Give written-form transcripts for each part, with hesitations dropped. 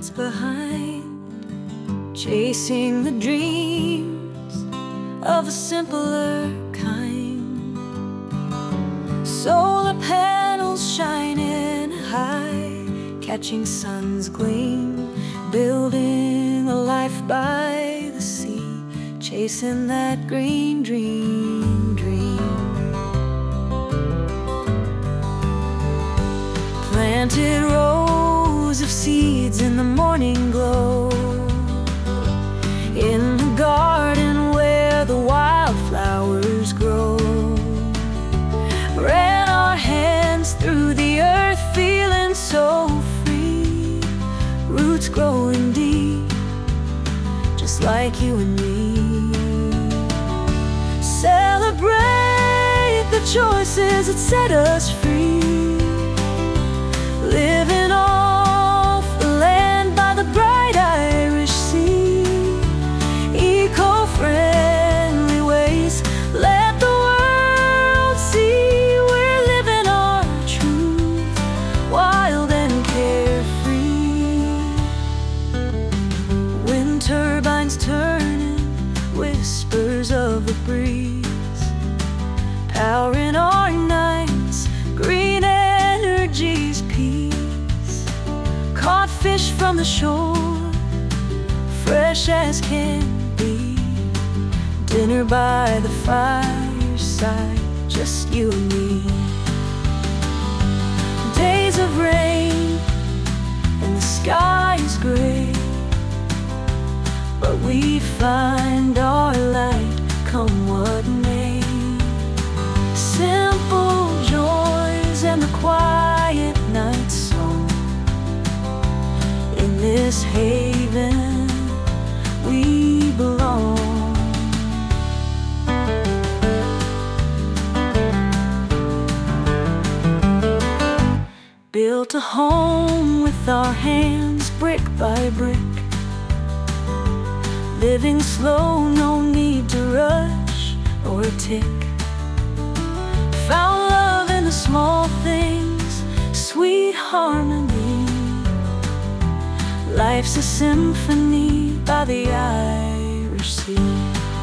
leaves behind, chasing the dreams of a simpler kind. Solar panels shining high, catching sun's gleam, building a life by the sea, chasing that green dream. Planted rows of seeds in the morning glow, in the garden where the wildflowers grow. Ran our hands through the earth, feeling so free, roots growing deep, just like you and me. Celebrate the choices that set us free, living off the land by the bright Irish Sea. Eco-friendly ways, let the world see we're living our truth, wild and carefree. Wind turbines turning, whispers of the breeze, powering our nights, green energy's peace. Caught fish from the shore, fresh as can be, dinner by the fireside, just you and me. Days of rain and the sky is gray, but we find our light come what may. Simple joys and the quiet night song, in this haven we belong. Built a home with our hands, brick by brick, living slow, no need to rush or tick. Found love in the small things, sweet harmony. Life's a symphony by the Irish Sea.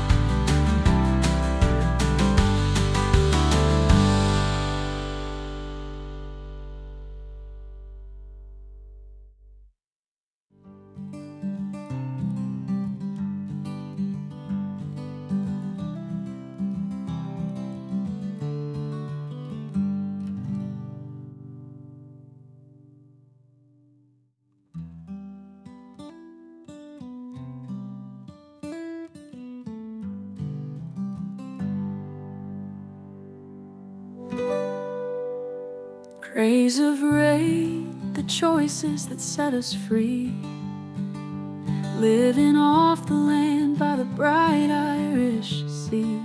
Rays of rain, the choices that set us free, living off the land by the bright Irish Sea.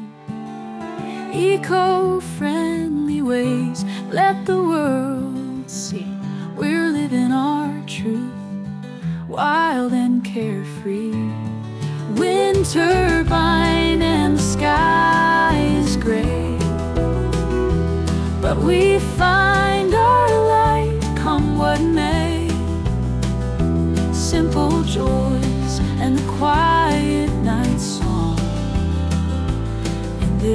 Eco-friendly ways, let the world see we're living our truth, wild and carefree. Wind turbine and the sky is gray, but we find our light come what may. Simple joy